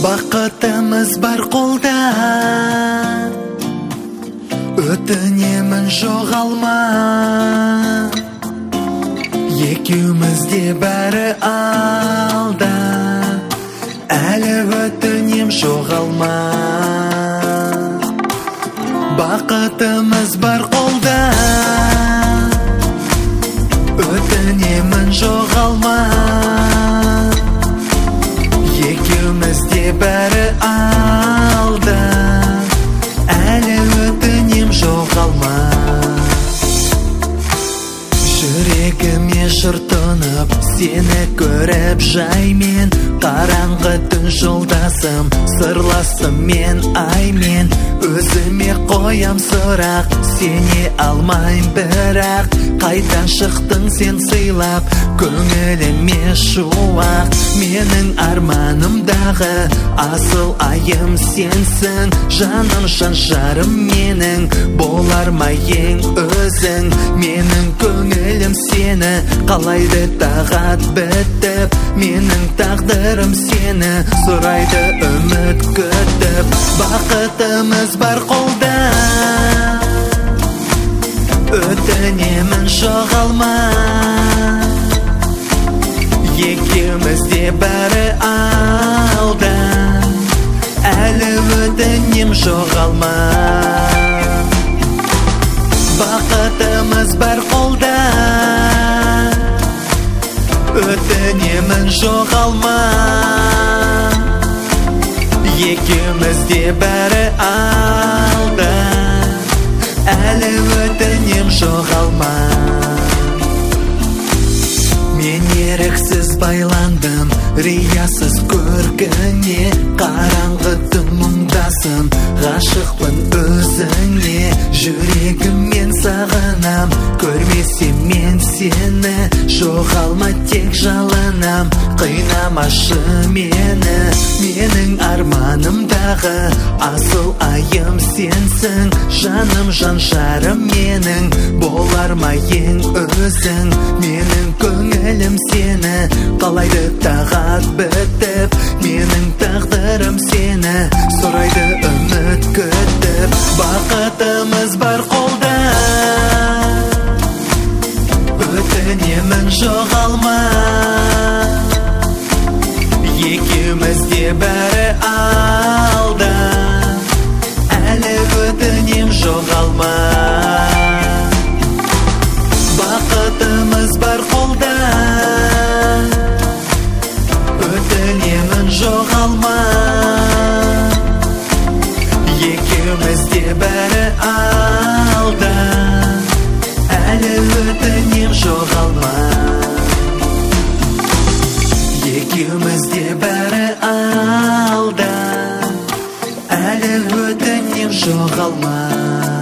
Бақытымыз бар қолда, өтінемін жоғалма. Екеумізде бәрі алда, әлі өтінем жоғалма. Бақытымыз бар қолда, өтінемін жоғалма. Екеумізде бәрі алда, әлі өтінем жоғалма. Жүрегіме жұртынып, сені көріп жаймен, қараңғы түн жолдасым, сырласым мен аймен. Өзіме қоям сұрақ, сене алмайм бірақ. Қайдан шықтың сен сыйлап, көңіліме шуақ. Менің арманымдағы асыл айым сенсің. Жаным шаншарым менің, болар ма ең өзің. Менің көңілім сені қалайды тағат бітіп. Менің тағдырым сені сұрайды үміт күтіп. Бақытымыз бар қолда, өтінемін жоғалма. Екеумізде бәрі алда, әлі өтінем жоғалма. Бақытымыз бар қолда, өтінемін жоғалма. Екеумізде бәрі алда, әлі өтінем жоғалма. Мен еріксіз байландым риясыз көркіңе. Қараңғы түн мұңдасым, ғашықпын өзіңе. Жүрегіммен сағынам, көрмесем мен сені. Жоғалма тек жалынам, қинамашы мені. Менің арманымдағы асыл айым сенсің. Жаным жаншарым менің, болар ма ең өзің. Менің көңілім сені қалайды тағат бітіп. Менің тағдырым сені сұрайды үміт күтіп. Бақытымыз бар қолда, өтінемін жоғалма. Екеумізде бәрі алда, әлі өтінем жоғалма. Бақытымыз бар қолда, өтінемін жоғалма. Екеумізде бәрі алда, әлі өтінем жоғалма. Екеумізде бәрі алда, әлі өтінем жоғалма.